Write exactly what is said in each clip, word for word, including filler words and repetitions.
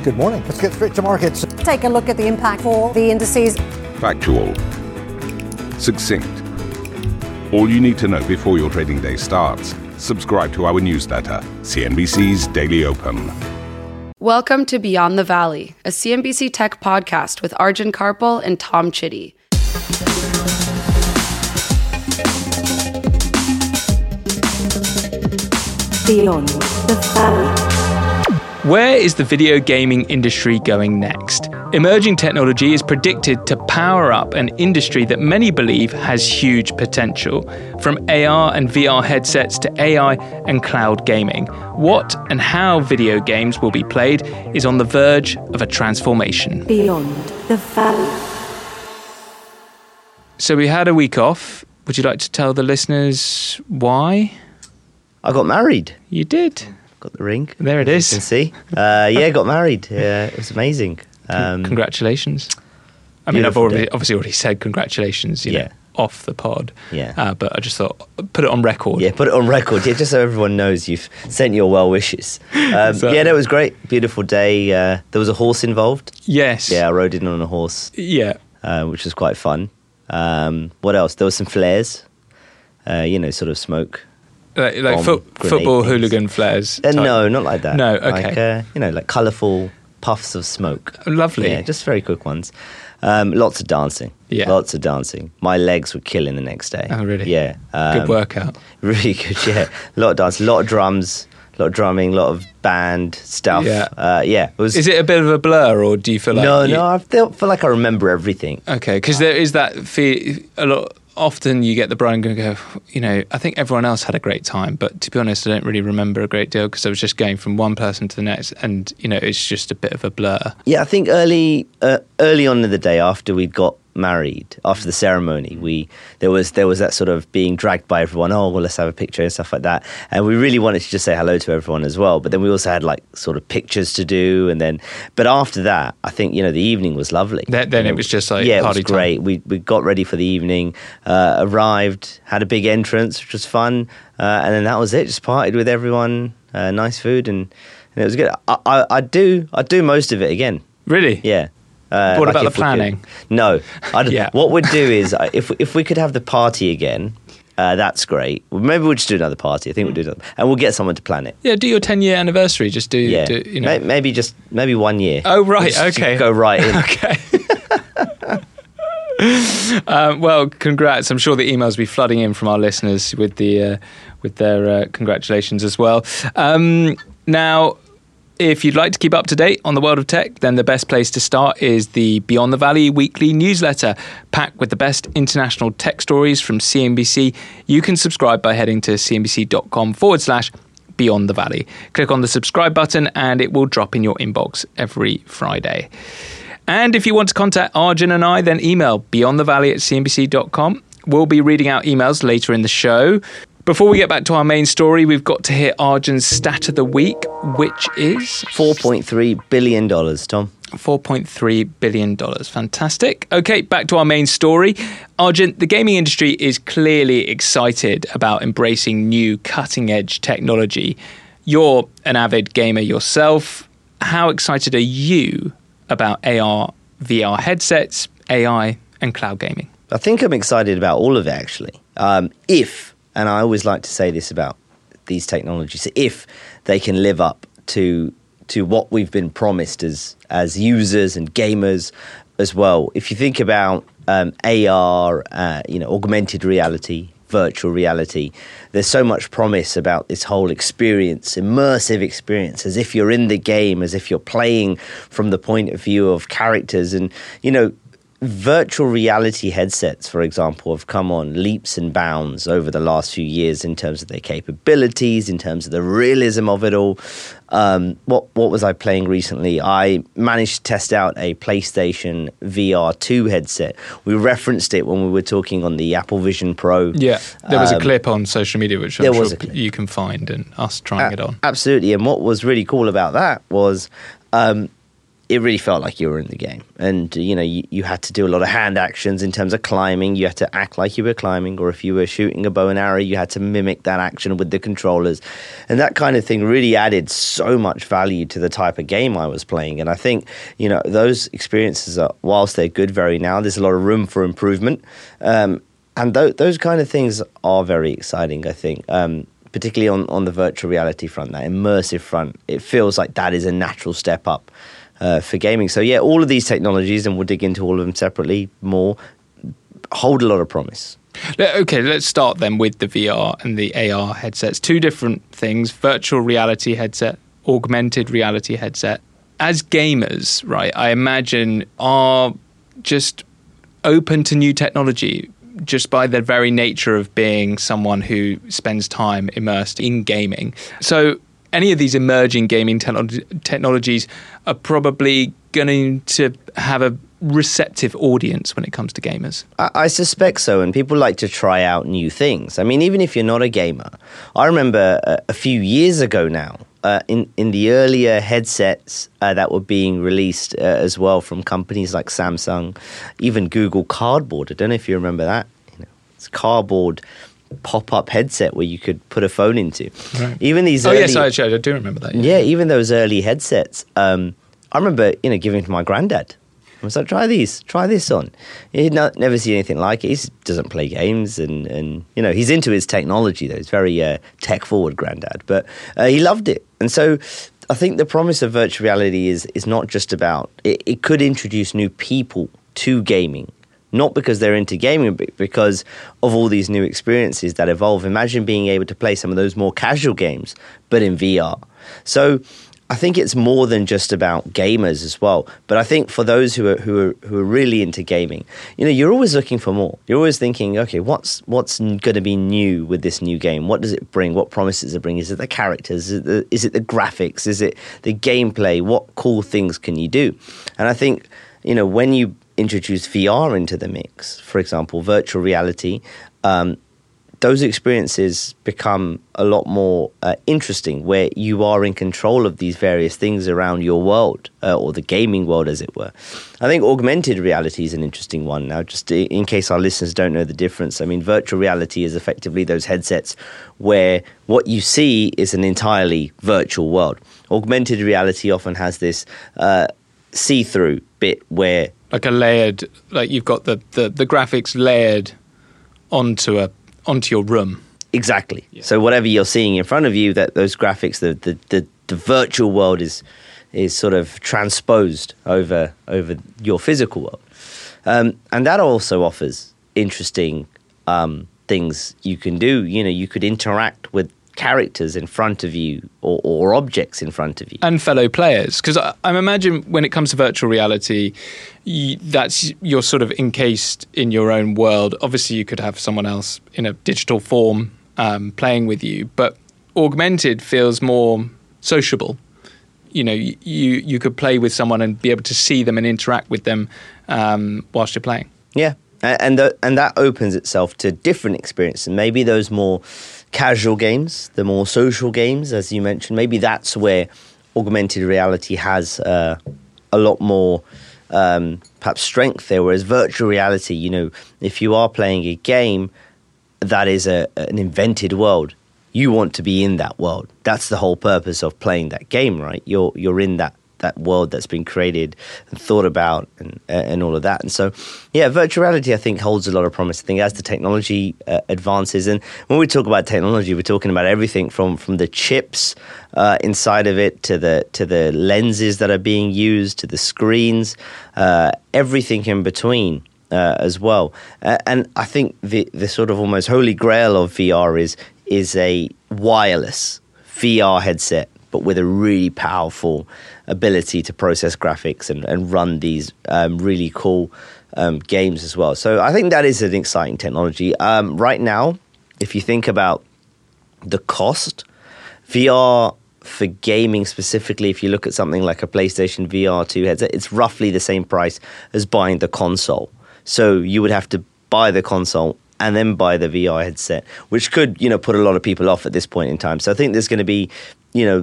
Good morning. Let's get straight to markets. Take a look at the impact for the indices. Factual. Succinct. All you need to know before your trading day starts. Subscribe to our newsletter, C N B C's Daily Open. Welcome to Beyond the Valley, a C N B C Tech podcast with Arjun Karpal and Tom Chitty. Beyond the Valley. Where is the video gaming industry going next? Emerging technology is predicted to power up an industry that many believe has huge potential, from A R and V R headsets to A I and cloud gaming. What and how video games will be played is on the verge of a transformation. Beyond the Valley. So we had a week off. Would you like to tell the listeners why? I got married. You did. Got the ring. There it is. You can see. Uh, yeah, got married. Yeah, it was amazing. Um, congratulations. I mean, I've already, obviously already said congratulations, you yeah. know, off the pod. Yeah. Uh, but I just thought, put it on record. Yeah, put it on record. Yeah, just so everyone knows you've sent your well wishes. Um, so, yeah, no, it was great. Beautiful day. Uh, there was a horse involved. Yes. Yeah, I rode in on a horse. Yeah. Uh, which was quite fun. Um, what else? There was some flares. Uh, you know, sort of smoke. Like, like foot, football things. Hooligan flares? Uh, no, not like that. No, okay. Like, uh, you know, like colourful puffs of smoke. Lovely. Yeah, just very quick ones. Um, lots of dancing. Yeah. Lots of dancing. My legs were killing the next day. Oh, really? Yeah. Um, good workout. Really good, yeah. A lot of dance, a lot of drums, a lot of drumming, a lot of band stuff. Yeah. Uh, yeah. It was, is it a bit of a blur, or do you feel like... No, you... no, I feel, feel like I remember everything. Okay, because there is that feel... A lot... Often you get the bride and go, you know, I think everyone else had a great time, but to be honest, I don't really remember a great deal because I was just going from one person to the next, and, you know, it's just a bit of a blur. Yeah, I think early uh, early on in the day after we'd got married, after the ceremony, we there was there was that sort of being dragged by everyone, oh, well, let's have a picture and stuff like that. And we really wanted to just say hello to everyone as well. But then we also had like sort of pictures to do. And then, but after that, I think, you know, the evening was lovely. Then, then you know, it was just like yeah, party it was great. time. We we got ready for the evening, uh, arrived, had a big entrance, which was fun. Uh, and then that was it. Just partied with everyone, uh, nice food, and, and it was good. I, I, I do I do most of it again. Really? Yeah. Uh, what like about the planning? Could, no. I'd, yeah. What we'd do is, uh, if if we could have the party again, uh, that's great. Maybe we'll just do another party. I think we'll do that. And we'll get someone to plan it. Yeah, do your ten-year anniversary. Just do, yeah. do you know. Maybe just, maybe one year. Oh, right, just okay. Go right in. Okay. um, well, congrats. I'm sure the emails will be flooding in from our listeners with, the, uh, with their uh, congratulations as well. Um, now... If you'd like to keep up to date on the world of tech, then the best place to start is the Beyond the Valley weekly newsletter, packed with the best international tech stories from C N B C. You can subscribe by heading to cnbc.com forward slash Beyond the Valley. Click on the subscribe button and it will drop in your inbox every Friday. And if you want to contact Arjun and I, then email beyondthevalley at c n b c dot com. We'll be reading out emails later in the show. Before we get back to our main story, we've got to hear Arjun's stat of the week, which is... four point three billion dollars, Tom. four point three billion dollars. Fantastic. Okay, back to our main story. Arjun, the gaming industry is clearly excited about embracing new cutting-edge technology. You're an avid gamer yourself. How excited are you about A R, V R headsets, A I, and cloud gaming? I think I'm excited about all of it, actually. Um, if... And I always like to say this about these technologies, if they can live up to to what we've been promised as as users and gamers as well. If you think about um, A R, uh, you know, augmented reality, virtual reality, there's so much promise about this whole experience, immersive experience, as if you're in the game, as if you're playing from the point of view of characters. And, you know, virtual reality headsets, for example, have come on leaps and bounds over the last few years in terms of their capabilities, in terms of the realism of it all. Um, what what was I playing recently? I managed to test out a PlayStation V R two headset. We referenced it when we were talking on the Apple Vision Pro. Yeah, there was um, a clip on social media which I'm there sure was a clip. you can find, and us trying a- it on. Absolutely, and what was really cool about that was... Um, it really felt like you were in the game. And, you know, you, you had to do a lot of hand actions in terms of climbing. You had to act like you were climbing, or if you were shooting a bow and arrow, you had to mimic that action with the controllers. And that kind of thing really added so much value to the type of game I was playing. And I think, you know, those experiences are, whilst they're good very now, there's a lot of room for improvement. Um, and th- those kind of things are very exciting, I think. Um, particularly on, on the virtual reality front, that immersive front, it feels like that is a natural step up uh, for gaming. So yeah, all of these technologies, and we'll dig into all of them separately more, hold a lot of promise. Okay, let's start then with the V R and the A R headsets. Two different things: virtual reality headset, augmented reality headset. As gamers, right, I imagine are just open to new technology just by the very nature of being someone who spends time immersed in gaming. So any of these emerging gaming te- technologies are probably going to have a receptive audience when it comes to gamers. I, I suspect so, and people like to try out new things. I mean, even if you're not a gamer, I remember a, a few years ago now, Uh, in, in the earlier headsets uh, that were being released uh, as well from companies like Samsung, even Google Cardboard. I don't know if you remember that. You know, it's a cardboard pop-up headset where you could put a phone into. Right. Even these. Oh early, yes, I, I do remember that. Yeah, yeah even those early headsets. Um, I remember, you know, giving it to my granddad. I was like, try these, try this on. He'd not, never seen anything like it. He doesn't play games, and, and you know, he's into his technology, though. He's very uh, tech-forward granddad, but uh, he loved it. And so I think the promise of virtual reality is is not just about, it, it could introduce new people to gaming, not because they're into gaming, but because of all these new experiences that evolve. Imagine being able to play some of those more casual games, but in V R. So I think it's more than just about gamers as well. But I think for those who are who are who are really into gaming, you know, you're always looking for more. You're always thinking, okay, what's what's going to be new with this new game? What does it bring? What promises does it bring? Is it the characters? Is it the, is it the graphics? Is it the gameplay? What cool things can you do? And I think, you know, when you introduce V R into the mix, for example, virtual reality, um, those experiences become a lot more uh, interesting, where you are in control of these various things around your world, uh, or the gaming world, as it were. I think augmented reality is an interesting one. Now, just in case our listeners don't know the difference, I mean, virtual reality is effectively those headsets where what you see is an entirely virtual world. Augmented reality often has this uh, see-through bit where... Like a layered, like you've got the, the, the graphics layered onto a onto your room. Exactly. Yeah. So whatever you're seeing in front of you, that those graphics, the, the, the, the virtual world is is sort of transposed over over your physical world. Um, and that also offers interesting um, things you can do. You know, you could interact with characters in front of you, or, or objects in front of you. And fellow players. Because I, I imagine when it comes to virtual reality, you, that's you're sort of encased in your own world. Obviously, you could have someone else in a digital form um, playing with you, but augmented feels more sociable. You know, you, you could play with someone and be able to see them and interact with them um, whilst you're playing. Yeah, and the, and that opens itself to different experiences. Maybe those more casual games, the more social games, as you mentioned, maybe that's where augmented reality has uh, a lot more um, perhaps strength there, whereas virtual reality, you know, if you are playing a game that is a, an invented world, you want to be in that world. That's the whole purpose of playing that game, right? You're you're in that that world that's been created and thought about, and and all of that. And so, yeah, virtual reality, I think, holds a lot of promise. I think as the technology uh, advances, and when we talk about technology, we're talking about everything from from the chips uh, inside of it to the to the lenses that are being used to the screens, uh, everything in between. Uh, as well, uh, and I think the the sort of almost holy grail of V R is is a wireless V R headset, but with a really powerful ability to process graphics and, and run these um, really cool um, games as well. So I think that is an exciting technology. Um, right now, if you think about the cost, V R for gaming specifically, if you look at something like a PlayStation V R two headset, it's roughly the same price as buying the console. So you would have to buy the console and then buy the V R headset, which could, you know, put a lot of people off at this point in time. So I think there's going to be, you know,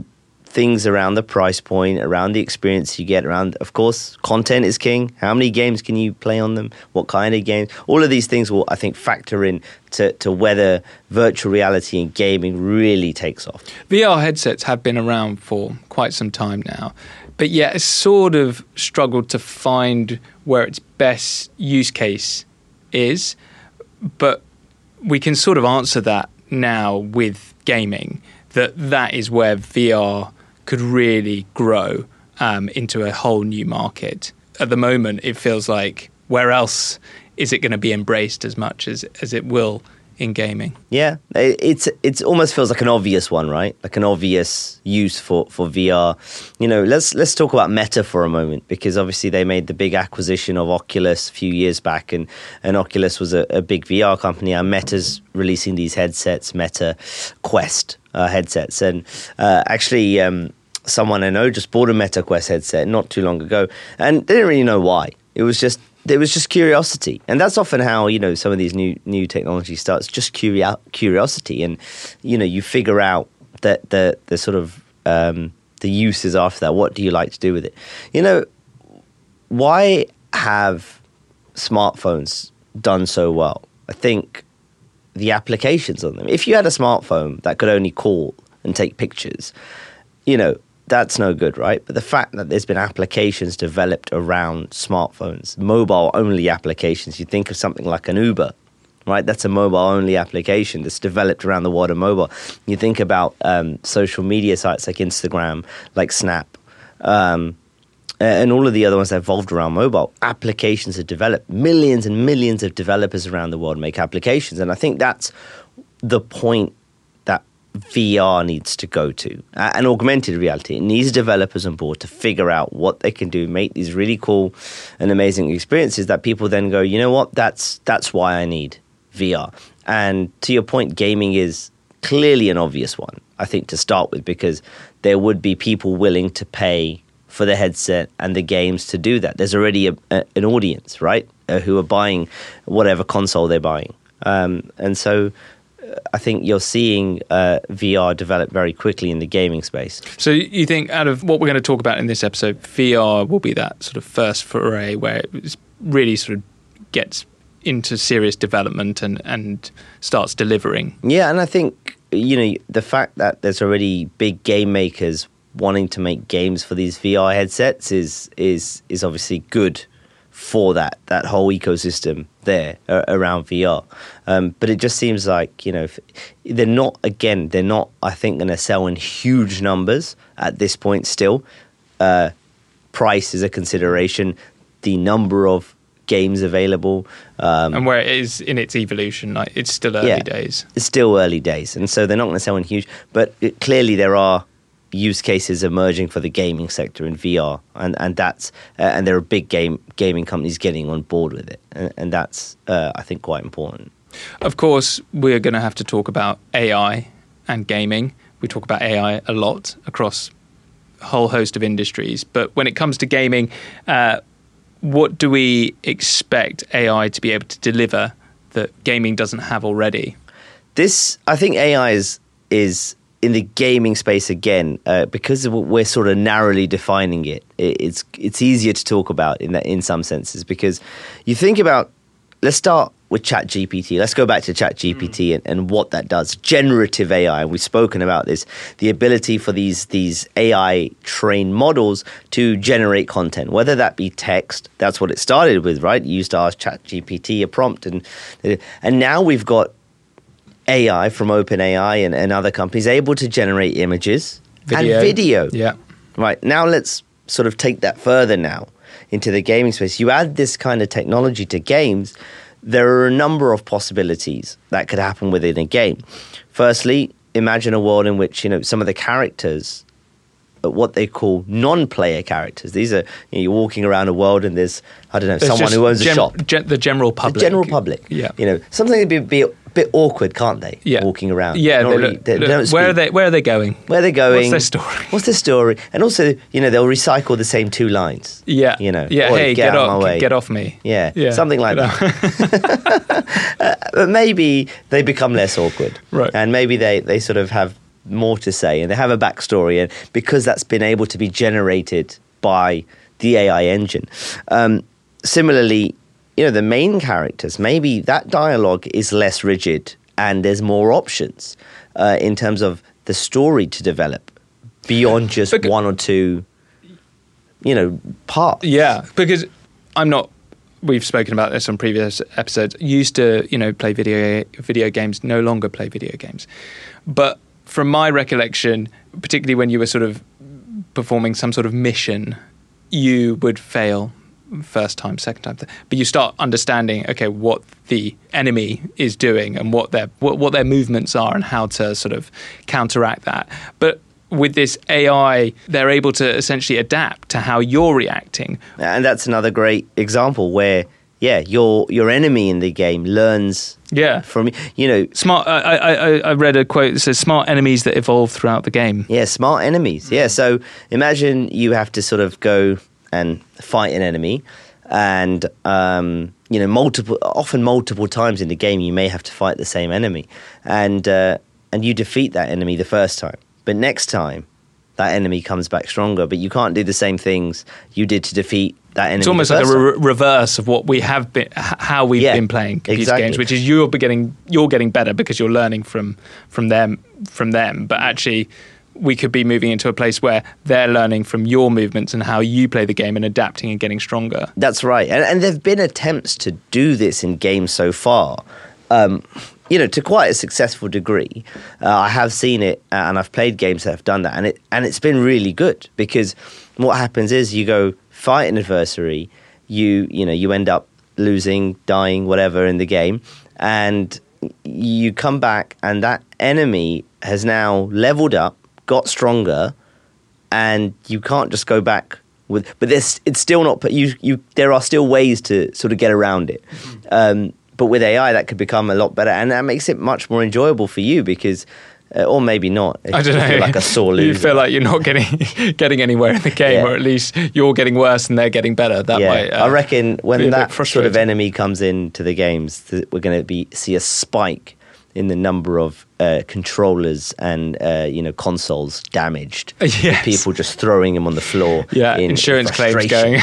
things around the price point, around the experience you get, around, of course, content is king. How many games can you play on them? What kind of games? All of these things will, I think, factor in to, to whether virtual reality and gaming really takes off. V R headsets have been around for quite some time now, but yet it's sort of struggled to find where its best use case is. But we can sort of answer that now with gaming, that that is where V R could really grow um, into a whole new market. At the moment, it feels like where else is it going to be embraced as much as, as it will in gaming? Yeah, it's it's almost feels like an obvious one, right? Like an obvious use for, for V R. You know, let's let's talk about Meta for a moment, because obviously they made the big acquisition of Oculus a few years back, and, and Oculus was a, a big V R company, and Meta's releasing these headsets, Meta Quest uh, headsets, and uh, actually um, someone I know just bought a Meta Quest headset not too long ago, and they didn't really know why. It was just There was just curiosity, and that's often how, you know, some of these new new technology starts. Just curio- curiosity, and you know, you figure out that the the sort of um, the uses after that. What do you like to do with it? You know, why have smartphones done so well? I think the applications on them. If you had a smartphone that could only call and take pictures, you know, that's no good, right? But the fact that there's been applications developed around smartphones, mobile-only applications. You think of something like an Uber, right? That's a mobile-only application that's developed around the world of mobile. You think about um, social media sites like Instagram, like Snap, um, and all of the other ones that evolved around mobile. Applications are developed. Millions and millions of developers around the world make applications. And I think that's the point V R needs to go to, uh, and augmented reality. It needs developers on board to figure out what they can do, make these really cool and amazing experiences that people then go, you know what, that's that's why I need V R. And to your point, gaming is clearly an obvious one, I think, to start with, because there would be people willing to pay for the headset and the games to do that. There's already a, a, an audience, right, uh, who are buying whatever console they're buying. Um, and so I think you're seeing uh, V R develop very quickly in the gaming space. So you think out of what we're going to talk about in this episode, V R will be that sort of first foray where it really sort of gets into serious development and, and starts delivering? Yeah, and I think, you know, the fact that there's already big game makers wanting to make games for these V R headsets is is is obviously good for that that whole ecosystem there uh, around V R. Um, but it just seems like, you know, if, they're not, again, they're not, I think, going to sell in huge numbers at this point still. Uh, price is a consideration. The number of games available. Um, and where it is in its evolution, like it's still early yeah, days. It's still early days. And so they're not going to sell in huge. But it, clearly there are use cases emerging for the gaming sector in V R, and and that's uh, and there are big game gaming companies getting on board with it, and, and that's uh, I think quite important. Of course, we're going to have to talk about A I and gaming. We talk about A I a lot across a whole host of industries, but when it comes to gaming, uh, what do we expect A I to be able to deliver that gaming doesn't have already? This, I think, A I is is. in the gaming space again, uh, because we're sort of narrowly defining it, it's it's easier to talk about in that, in some senses, because you think about, let's start with ChatGPT. Let's go back to ChatGPT mm. and, and what that does. Generative A I, we've spoken about this, the ability for these these A I trained models to generate content, whether that be text. That's what it started with, right? You used to ask ChatGPT a prompt, and and now we've got A I from OpenAI and, and other companies able to generate images video. and video. Yeah. Right. Now let's sort of take that further now into the gaming space. You add this kind of technology to games, there are a number of possibilities that could happen within a game. Firstly, imagine a world in which, you know, some of the characters, what they call non-player characters. These are, you know, you're walking around a world and there's, I don't know, there's someone who owns gen- a shop. Gen- the general public. The general public. Yeah. You know, something would be, be a bit awkward, can't they? Yeah. Walking around. Yeah. Not They really, look, they, look, they don't where are speak. they? Where are they going? Where they're going? What's their story? What's their story? And also, you know, they'll recycle the same two lines. Yeah. You know. Yeah. Oi, Hey, get, get, out of off, my way. get off me. Yeah. Yeah. Something like Get that. uh, but maybe they become less awkward. Right. And maybe they, they sort of have more to say, and they have a backstory, and because that's been able to be generated by the A I engine. Um, similarly, you know, the main characters, maybe that dialogue is less rigid and there's more options uh, in terms of the story to develop beyond just because, one or two, you know, parts. Yeah, because I'm not, we've spoken about this on previous episodes, used to, you know, play video video games, no longer play video games. But from my recollection, particularly when you were sort of performing some sort of mission, you would fail first time, second time, but you start understanding, okay, what the enemy is doing and what their what, what their movements are and how to sort of counteract that. But with this A I, they're able to essentially adapt to how you're reacting. And that's another great example where, yeah, your your enemy in the game learns yeah. from, you know... Smart. I, I, I read a quote that says, smart enemies that evolve throughout the game. Yeah, smart enemies. Yeah, so imagine you have to sort of go and fight an enemy, and um, you know, multiple, often multiple times in the game, you may have to fight the same enemy, and uh, and you defeat that enemy the first time, but next time, that enemy comes back stronger. But you can't do the same things you did to defeat that enemy. It's almost like a re- reverse of what we have been, how we've yeah, been playing computer exactly. games, which is you're getting you're getting better because you're learning from from them from them, but actually, we could be moving into a place where they're learning from your movements and how you play the game and adapting and getting stronger. That's right. And, and there have been attempts to do this in games so far, um, you know, to quite a successful degree. Uh, I have seen it, and I've played games that have done that, and it and it's been really good, because what happens is you go fight an adversary, you you know, you end up losing, dying, whatever in the game, and you come back and that enemy has now leveled up, got stronger, and you can't just go back with. But this, it's still not. But you, you, there are still ways to sort of get around it. Mm-hmm. Um, but with A I, that could become a lot better, and that makes it much more enjoyable for you because, uh, or maybe not. I don't know. Feel like a sore loser. You feel like you're not getting getting anywhere in the game, yeah. or at least you're getting worse and they're getting better. That yeah. might. Uh, I reckon when that sort of enemy comes into the games, that we're going to be see a spike in the number of uh, controllers and uh, you know, consoles damaged. Yes. People just throwing them on the floor. Yeah, in insurance claims going.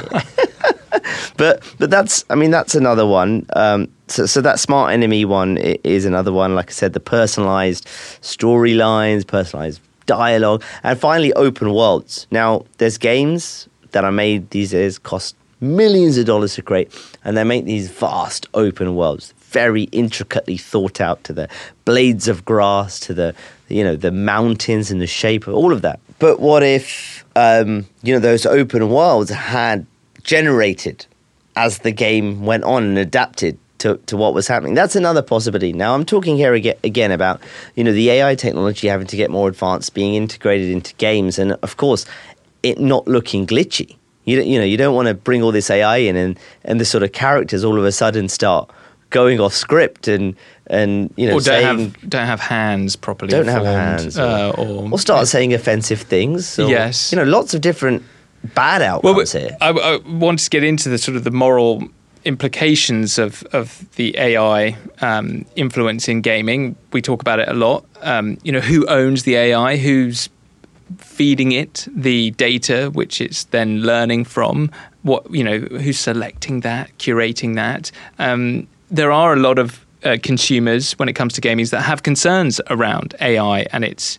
but but that's I mean that's another one. Um, so so that smart enemy one is another one. Like I said, the personalized storylines, personalized dialogue, and finally open worlds. Now there's games that are made these days cost millions of dollars to create, and they make these vast open worlds, very intricately thought out, to the blades of grass, to the, you know, the mountains and the shape of all of that. But what if, um, you know, those open worlds had generated as the game went on and adapted to, to what was happening? That's another possibility. Now, I'm talking here again about, you know, the A I technology having to get more advanced, being integrated into games, and of course, it not looking glitchy. You, you know, you don't want to bring all this A I in and, and the sort of characters all of a sudden start going off script and and you know, or don't saying, have don't have hands properly. Don't formed, have hands, or, uh, or, or start saying offensive things. Or, yes, you know, lots of different bad outcomes well, here. I, I wanted to get into the sort of the moral implications of of the A I um, influencing gaming. We talk about it a lot. Um, you know, who owns the A I? Who's feeding it the data which it's then learning from? What, you know, who's selecting that, curating that? Um, there are a lot of uh, consumers when it comes to gaming that have concerns around A I and its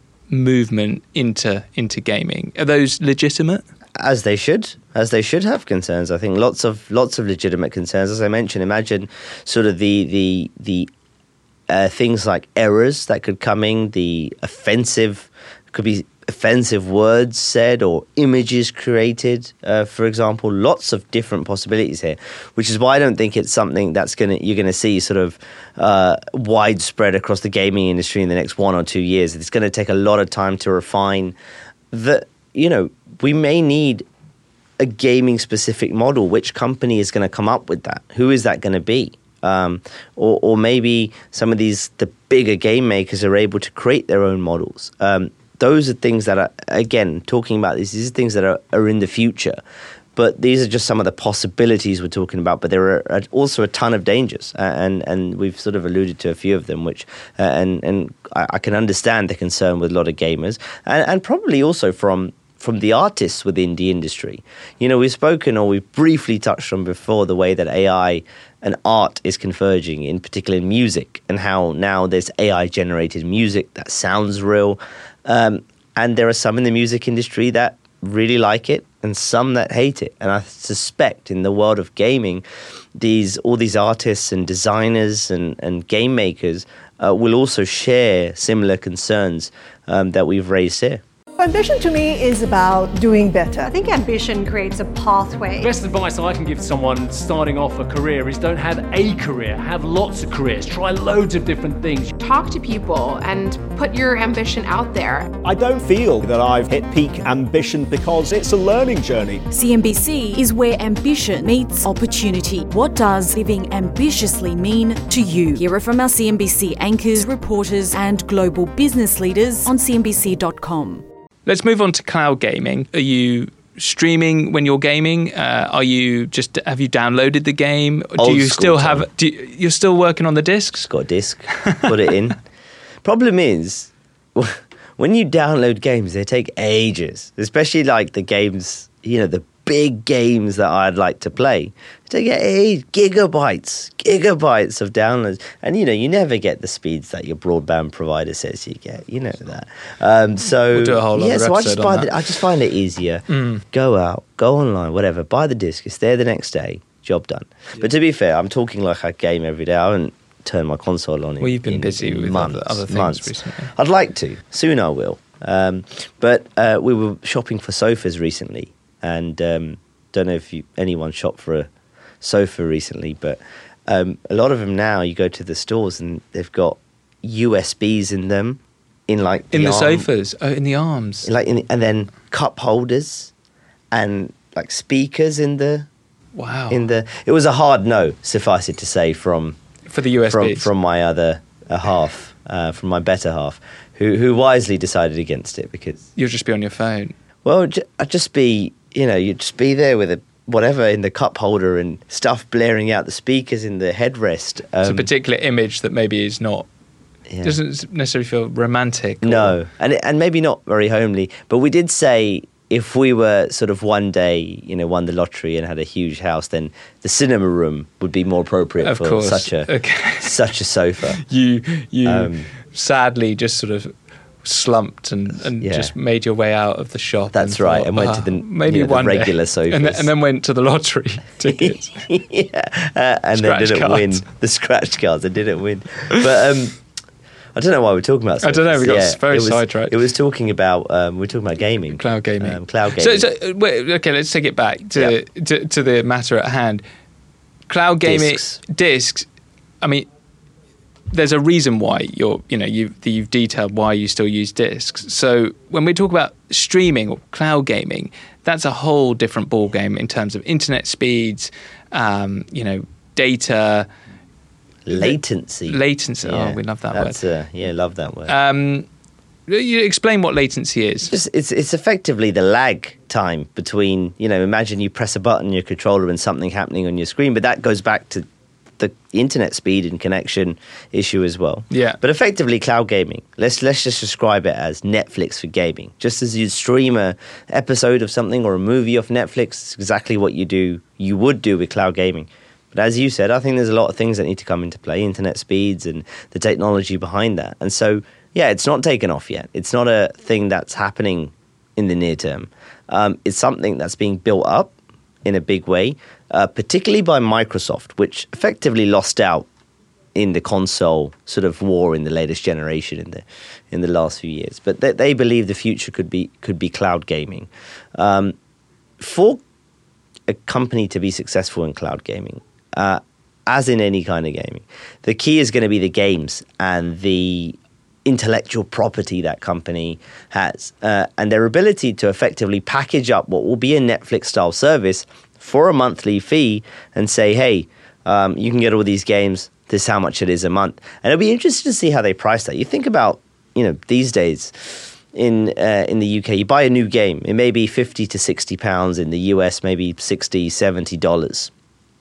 movement into into gaming. Are those legitimate? As they should, as they should have concerns. I think lots of lots of legitimate concerns. As I mentioned, imagine sort of the the the uh, things like errors that could come in, the offensive, could be offensive words said or images created, uh, for example. Lots of different possibilities here, which is why I don't think it's something that's gonna you're gonna see sort of uh, widespread across the gaming industry in the next one or two years. It's going to take a lot of time to refine that. You know, we may need a gaming specific model. Which company is going to come up with that? Who is that going to be? Um, or, or maybe some of these, the bigger game makers are able to create their own models. Um, those are things that are, again, talking about this, these are things that are, are in the future. But these are just some of the possibilities we're talking about. But there are also a ton of dangers, uh, and and we've sort of alluded to a few of them. Which uh, and and I, I can understand the concern with a lot of gamers, and, and probably also from from the artists within the industry. You know, we've spoken or we've briefly touched on before the way that A I and art is converging, in particular in music, and how now there's A I generated music that sounds real, um, and there are some in the music industry that really like it and some that hate it. And I suspect in the world of gaming, these all these artists and designers and, and game makers uh, will also share similar concerns um, that we've raised here. Ambition to me is about doing better. I think ambition creates a pathway. The best advice I can give to someone starting off a career is don't have a career, have lots of careers, try loads of different things. Talk to people and put your ambition out there. I don't feel that I've hit peak ambition because it's a learning journey. C N B C is where ambition meets opportunity. What does living ambitiously mean to you? Hear it from our C N B C anchors, reporters and global business leaders on C N B C dot com. Let's move on to cloud gaming. Are you streaming when you're gaming? Uh, are you just have you downloaded the game? Old do you still time. have? Do you, you're still working on the discs? Got a disc, put it in. Problem is, when you download games, they take ages. Especially like the games, you know, the big games that I'd like to play. They get eight gigabytes, gigabytes of downloads, and you know you never get the speeds that your broadband provider says you get. You know that. Um, so we'll do a whole yeah, so I just on find that. it, I just find it easier. Mm. Go out, go online, whatever. Buy the disc. It's there the next day. Job done. Yeah. But to be fair, I'm talking like I game every day. I haven't turned my console on. In, well, you've been in, busy in with months, other, other things months. recently. I'd like to. Soon I will. Um, but uh, we were shopping for sofas recently, and um, don't know if you, anyone shopped for a sofa recently, but um, a lot of them now, you go to the stores and they've got U S Bs in them, in like in the, the arm, sofas, oh, in the arms, like, in, and then cup holders and like speakers in the. Wow. In the, it was a hard no, suffice it to say, from for the U S Bs from, from my other uh, half, uh, from my better half, who who wisely decided against it because you'll just be on your phone. Well, j- I'd just be, you know, you'd just be there with a whatever in the cup holder and stuff blaring out the speakers in the headrest. Um, it's a particular image that maybe is not. Yeah. Doesn't necessarily feel romantic. Or... No, and and maybe not very homely. But we did say if we were sort of one day, you know, won the lottery and had a huge house, then the cinema room would be more appropriate of for course. such a such a sofa. You you um, sadly just sort of slumped and, and yeah. just made your way out of the shop. That's and right, thought, and went oh, to the maybe you know, one the regular day. sofas, and, th- and then went to the lottery tickets. yeah, uh, and Scratch then didn't cards. win the scratch cards. and didn't win, but um, I don't know why we're talking about. I don't know. We got yeah, very it was, sidetracked. It was talking about um, we we're talking about gaming, cloud gaming, um, cloud gaming. So, so wait, okay, let's take it back to, yeah. to to the matter at hand. Cloud gaming discs. discs. I mean, there's a reason why you're, you know, you've, you've detailed why you still use discs. So when we talk about streaming or cloud gaming, that's a whole different ballgame in terms of internet speeds, um, you know, data. Latency. Latency. Yeah, oh, we love that that's word. Uh, yeah, love that word. Um, you explain what latency is. It's, it's it's effectively the lag time between, you know, imagine you press a button on your controller and something happening on your screen, but that goes back to the internet speed and connection issue as well. Yeah. But effectively, cloud gaming. Let's let's just describe it as Netflix for gaming. Just as you stream a episode of something or a movie off Netflix, it's exactly what you do. You would do with cloud gaming. But as you said, I think there's a lot of things that need to come into play: internet speeds and the technology behind that. And so, yeah, it's not taken off yet. It's not a thing that's happening in the near term. Um, it's something that's being built up in a big way, uh, particularly by Microsoft, which effectively lost out in the console sort of war in the latest generation in the in the last few years. But they, they believe the future could be could be cloud gaming. Um, for a company to be successful in cloud gaming, uh, as in any kind of gaming, the key is going to be the games and the intellectual property that company has, uh, and their ability to effectively package up what will be a Netflix-style service for a monthly fee and say, hey, um, you can get all these games, this is how much it is a month. And it'll be interesting to see how they price that. You think about, you know, these days, in uh, in the U K, you buy a new game, it may be fifty to sixty pounds. In the U S, maybe sixty, seventy dollars.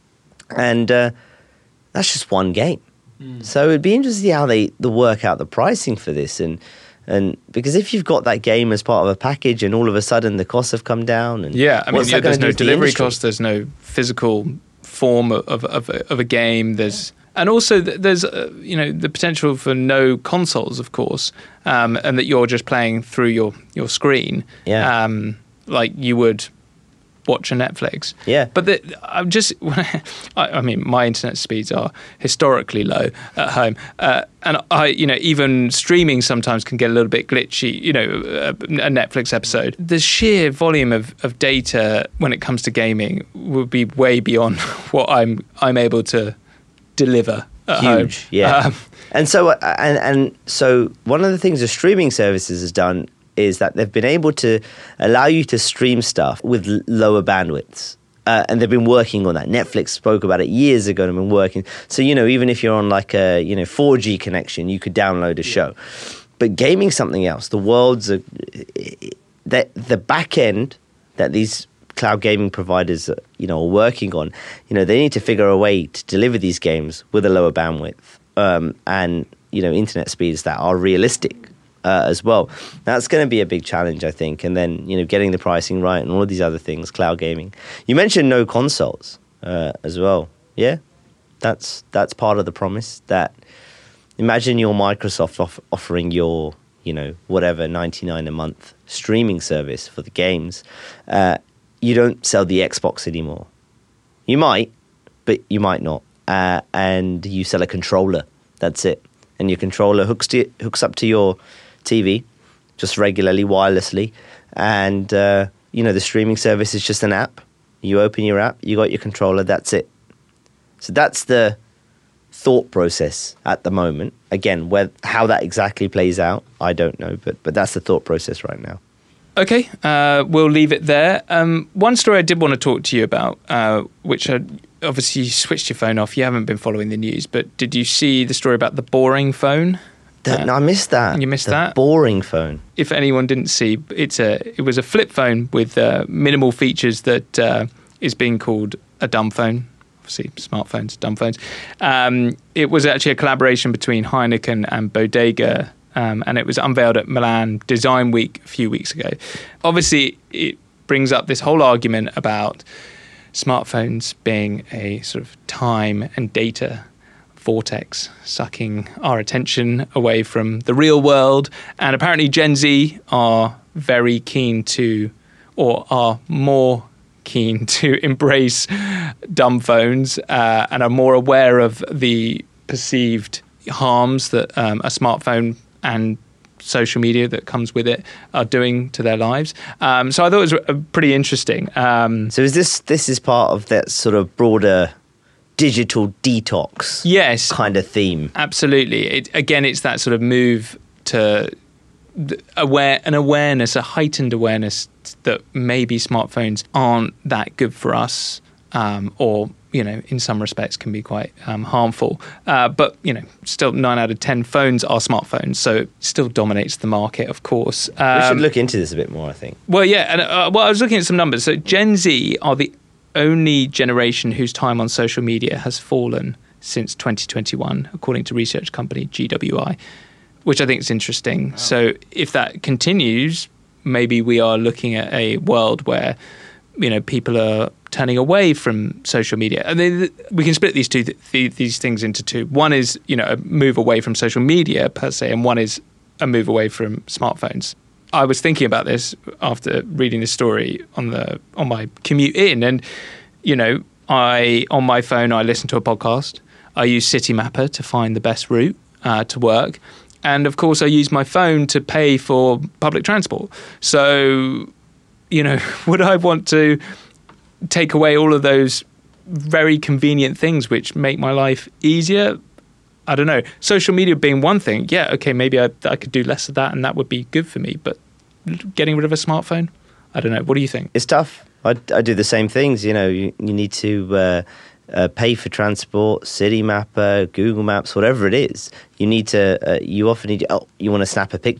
And uh, that's just one game. Mm. So it'd be interesting to see how they, they work out the pricing for this. And and because if you've got that game as part of a package and all of a sudden the costs have come down. And yeah, I mean, yeah, there's no delivery the cost, there's no physical form of, of, of, of a game. There's And also, there's uh, you know the potential for no consoles, of course, um, and that you're just playing through your, your screen, yeah. um, like you would watch a Netflix. Yeah. But the, I'm just, I, I mean, my internet speeds are historically low at home, uh, and I, you know, even streaming sometimes can get a little bit glitchy. You know, a, a Netflix episode, the sheer volume of, of data when it comes to gaming would be way beyond what I'm I'm able to deliver at Huge, home. yeah. Um, and so and and so one of the things the streaming services has done is that they've been able to allow you to stream stuff with l- lower bandwidths. Uh, and they've been working on that. Netflix spoke about it years ago and have been working. So, you know, even if you're on like a, you know, four G connection, you could download a show. But gaming's something else. The world's a, that the back end that these cloud gaming providers, you know, are working on, you know, they need to figure a way to deliver these games with a lower bandwidth um, and, you know, internet speeds that are realistic uh, as well. That's going to be a big challenge, I think. And then, you know, getting the pricing right and all of these other things, cloud gaming. You mentioned no consoles uh, as well. Yeah, that's that's part of the promise. That imagine your Microsoft off- offering your, you know, whatever, ninety-nine a month streaming service for the games. Uh, you don't sell the Xbox anymore. You might, but you might not. Uh, and you sell a controller. That's it. And your controller hooks to, hooks up to your T V just regularly, wirelessly. And, uh, you know, the streaming service is just an app. You open your app, you got your controller, that's it. So that's the thought process at the moment. Again, where, how that exactly plays out, I don't know. But, but that's the thought process right now. Okay, uh, we'll leave it there. Um, one story I did want to talk to you about, uh, which I, obviously you switched your phone off. You haven't been following the news, but did you see the story about the boring phone? The, uh, no, I missed that. You missed the that? Boring phone. If anyone didn't see, it's a it was a flip phone with uh, minimal features that uh, is being called a dumb phone. Obviously, smartphones, dumb phones. Um, it was actually a collaboration between Heineken and Bodega. Um, and it was unveiled at Milan Design Week a few weeks ago. Obviously, it brings up this whole argument about smartphones being a sort of time and data vortex, sucking our attention away from the real world. And apparently Gen Z are very keen to, or are more keen to embrace dumb phones uh, and are more aware of the perceived harms that um, a smartphone and social media that comes with it are doing to their lives. Um, so I thought it was pretty interesting. Um, so is this this is part of that sort of broader digital detox yes, kind of theme? Absolutely. It, again, it's that sort of move to aware an awareness, a heightened awareness that maybe smartphones aren't that good for us, um, or you know, in some respects can be quite um, harmful. Uh, but, you know, still nine out of ten phones are smartphones, so it still dominates the market, of course. Um, we should look into this a bit more, I think. Well, yeah, and uh, well, I was looking at some numbers. So Gen Z are the only generation whose time on social media has fallen since twenty twenty-one, according to research company G W I, which I think is interesting. Wow. So if that continues, maybe we are looking at a world where, you know, people are turning away from social media. And they, we can split these two th- these things into two. One is, you know, a move away from social media per se, and one is a move away from smartphones. I was thinking about this after reading this story on the on my commute in, and you know, I on my phone I listen to a podcast. I use Citymapper to find the best route uh, to work, and of course I use my phone to pay for public transport. So, you know, would I want to take away all of those very convenient things which make my life easier? I don't know. Social media being one thing, yeah, okay, maybe I, I could do less of that and that would be good for me. But getting rid of a smartphone, I don't know. What do you think? It's tough. I, I do the same things. You know, you, you need to uh, uh, pay for transport, Citymapper, Google Maps, whatever it is. You need to. Uh, you often need. Oh, you want to snap a picture?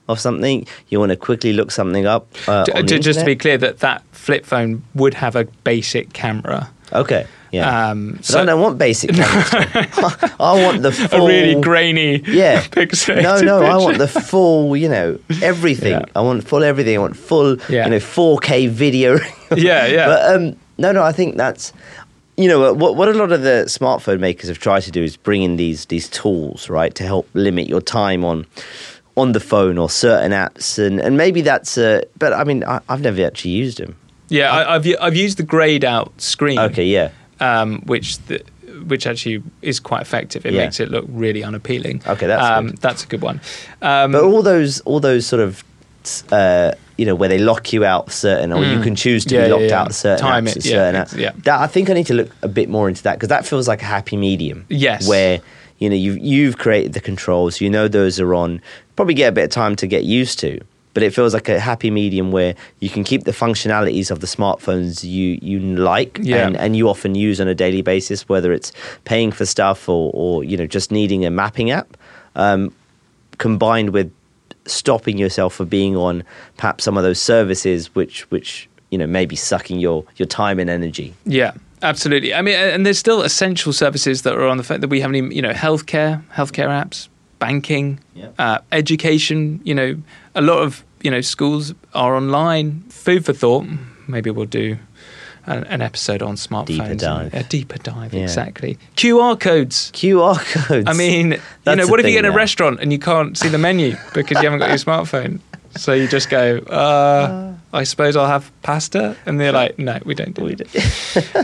of something, you want to quickly look something up. Uh, to, on the to, just to be internet. clear, that that flip phone would have a basic camera. Okay. Yeah. Um, but I don't want basic cameras. I want the full, a really grainy, yeah. pixelated No, no, picture. I want the full, you know, everything. Yeah. I want full everything. I want full, Yeah. you know, four K video. Yeah, yeah. But um, no, no, I think that's, you know, what what a lot of the smartphone makers have tried to do is bring in these these tools, right, to help limit your time on on the phone or certain apps, and and maybe that's. Uh, but I mean, I, I've never actually used them. Yeah, I, I've I've used the grayed out screen. Okay, yeah. Um, which the, which actually is quite effective. It Yeah. makes it look really unappealing. Okay, that's um, good. that's a good one. Um, But all those all those sort of. Uh, you know, where they lock you out certain, or Mm. you can choose to Yeah, be yeah, locked yeah. out of certain Time apps it, and yeah, certain ex- apps. yeah. That, I think I need to look a bit more into that, because that feels like a happy medium. Yes. Where, you know, you've, you've created the controls, you know those are on, probably get a bit of time to get used to, but it feels like a happy medium where you can keep the functionalities of the smartphones you, you like Yeah. and, and you often use on a daily basis, whether it's paying for stuff or, or you know, just needing a mapping app, um, combined with stopping yourself from being on perhaps some of those services which which you know may be sucking your your time and energy. Yeah, absolutely. I mean, and there's still essential services that are on the phone that we haven't even, you know, healthcare, healthcare apps, banking, Yeah. uh, education. You know, a lot of, you know, schools are online. Food for thought. Maybe we'll do an, an episode on smartphones. Deeper dive. A deeper dive, Yeah. exactly. Q R codes. Q R codes. I mean, you That's know, the what if you thing get in a now. restaurant and you can't see the menu because you haven't got your smartphone? So you just go, uh, I suppose I'll have pasta. And they're like, no, we don't do it.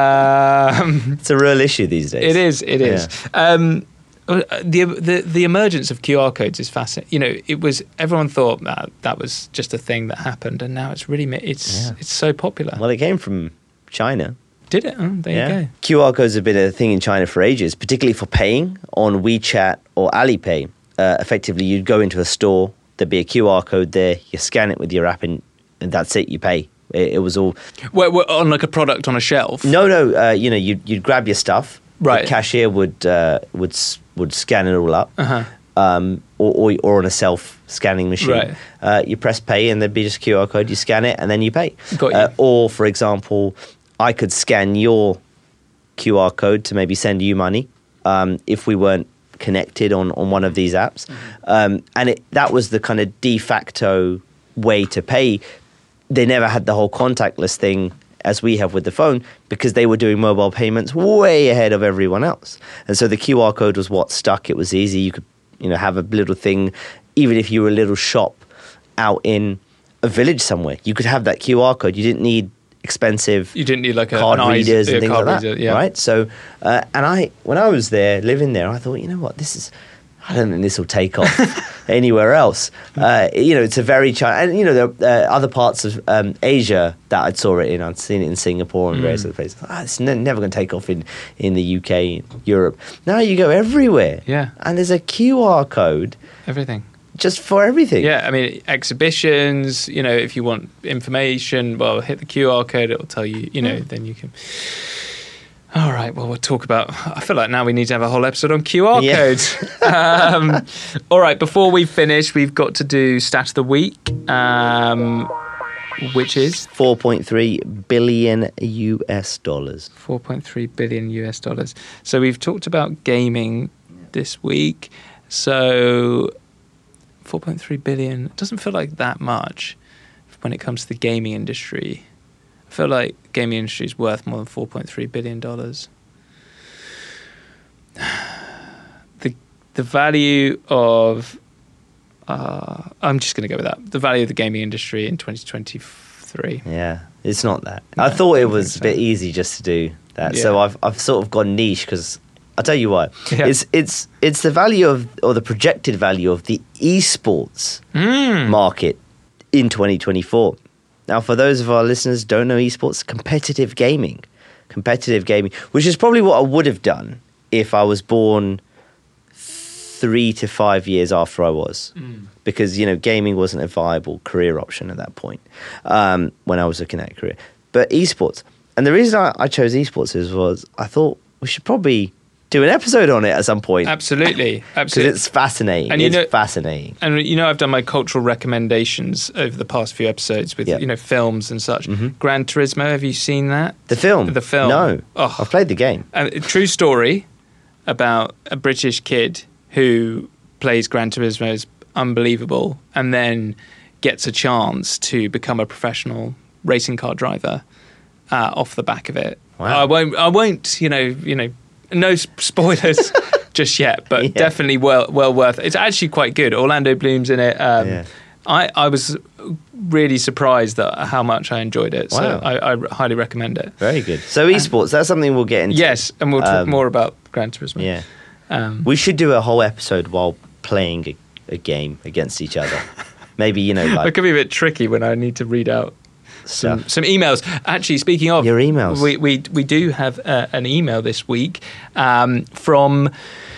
um, It's a real issue these days. it is, it is. Um, uh, the, the the emergence of Q R codes is fascinating. You know, it was, everyone thought that that was just a thing that happened, and now it's really, ma- it's Yeah. it's so popular. Well, it came from China. Did it? Oh, there Yeah. you go. Q R codes have been a thing in China for ages, particularly for paying on WeChat or Alipay. Uh, effectively, you'd go into a store, there'd be a Q R code there, you scan it with your app, and, and that's it, you pay. It, it was all... Well, well, on like a product on a shelf. No, no, uh, you know, you'd, you'd grab your stuff. Right. The cashier would uh, would s- would scan it all up, Uh-huh. um, or, or or on a self scanning machine. Right. Uh, you press pay, and there'd be just a Q R code. You scan it, and then you pay. Got you. Uh, or, for example, I could scan your Q R code to maybe send you money um, if we weren't connected on, on one of these apps, um, and it, that was the kind of de facto way to pay. They never had the whole contactless thing as we have with the phone, because they were doing mobile payments way ahead of everyone else. And so the Q R code was what stuck. It was easy. You could, you know, have a little thing, even if you were a little shop out in a village somewhere, you could have that Q R code. You didn't need expensive You didn't need like a card an eyes- readers and yeah, things card like that, reader, yeah. right? So, uh, and I, when I was there, living there, I thought, you know what, this is, I don't think this will take off anywhere else. Uh, you know, it's a very China, and you know, there are uh, other parts of um, Asia that I saw it in. I'd seen it in Singapore and various Mm. other places. Ah, it's ne- never going to take off in, in the U K, Europe. Now you go everywhere, Yeah. and there's a Q R code Everything. just for everything. Yeah, I mean, exhibitions, you know, if you want information, well, hit the Q R code, it'll tell you, you know, then you can. All right, well, we'll talk about, I feel like now we need to have a whole episode on Q R Yeah. codes. um, all right, before we finish, we've got to do Stat of the Week, um, which is four point three billion U S dollars. four point three billion U S dollars. So we've talked about gaming this week. So four point three billion doesn't feel like that much when it comes to the gaming industry. I feel like gaming industry is worth more than four point three billion dollars. The the value of uh, I'm just going to go with that. The value of the gaming industry in twenty twenty-three. Yeah, it's not that. I thought it was a bit easy just to do that. So Yeah. I've I've sort of gone niche because I'll tell you why. Yeah. It's it's it's the value of, or the projected value of the esports Mm. market in twenty twenty-four. Now, for those of our listeners who don't know esports, competitive gaming, competitive gaming, which is probably what I would have done if I was born three to five years after I was, Mm. because you know gaming wasn't a viable career option at that point um, when I was looking at a career. But esports, and the reason I, I chose esports is was I thought we should probably do an episode on it at some point. Absolutely, Because absolutely. it's fascinating. And you it's know- fascinating. And you know, I've done my cultural recommendations over the past few episodes with Yeah. you know films and such. Gran Turismo, have you seen that? The film? The film. No. Oh. I've played the game. A a true story about a British kid who plays Gran Turismo is unbelievable, and then gets a chance to become a professional racing car driver uh, off the back of it. Wow. I won't. I won't. You know. You know. No s- spoilers just yet, but Yeah. definitely well well worth it. It's actually quite good. Orlando Bloom's in it. Um, Yeah. I, I was really surprised at how much I enjoyed it. So Wow. I, I highly recommend it. Very good. So esports, that's something we'll get into. Yes, and we'll talk Um, more about Gran Turismo. Yeah. Um, We should do a whole episode while playing a, a game against each other. Maybe, you know, it like could be a bit tricky when I need to read out some, stuff. some emails. Actually, speaking of Your emails. we we, we do have uh, an email this week um, from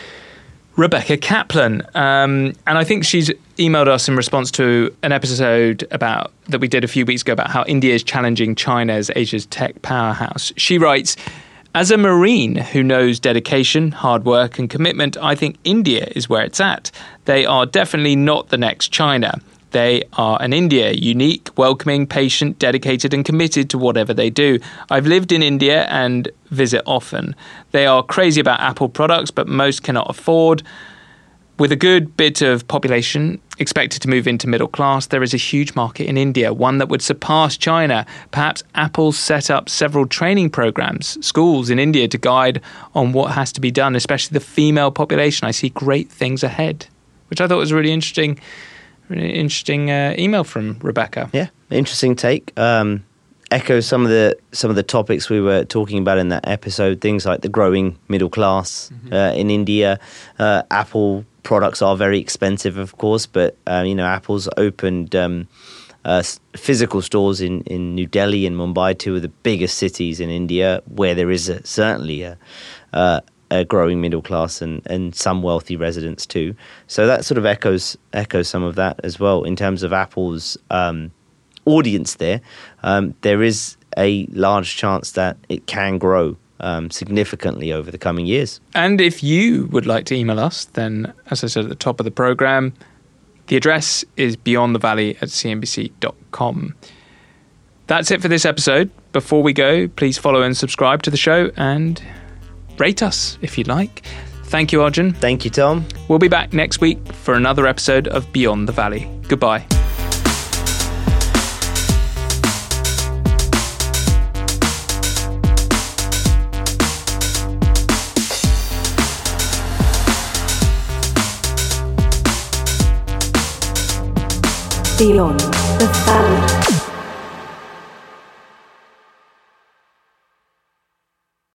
Rebecca Kaplan, um, and I think she's emailed us in response to an episode about that we did a few weeks ago about how India is challenging China as Asia's tech powerhouse. She writes, as a Marine who knows dedication, hard work and commitment, I think India is where it's at. They are definitely not the next China. They are an India, unique, welcoming, patient, dedicated and committed to whatever they do. I've lived in India and visit often. They are crazy about Apple products, but most cannot afford. With a good bit of population expected to move into middle class, there is a huge market in India, one that would surpass China. Perhaps Apple set up several training programs, schools in India to guide on what has to be done, especially the female population. I see great things ahead, which I thought was really interesting. Really interesting uh, email from Rebecca. Yeah, interesting take. Um, echoes some of the some of the topics we were talking about in that episode. Things like the growing middle class Mm-hmm. uh, in India. Uh, Apple products are very expensive, of course, but uh, you know, Apple's opened um, uh, s- physical stores in, in New Delhi and Mumbai, two of the biggest cities in India, where there is a, certainly a. Uh, a growing middle class and, and some wealthy residents too. So that sort of echoes echoes some of that as well in terms of Apple's um, audience there. Um, there is a large chance that it can grow um, significantly over the coming years. And if you would like to email us, then as I said at the top of the programme, the address is beyond the valley at c n b c dot com. That's it for this episode. Before we go, please follow and subscribe to the show and rate us if you'd like. Thank you, Arjun. Thank you, Tom. We'll be back next week for another episode of Beyond the Valley. Goodbye. Beyond the Valley.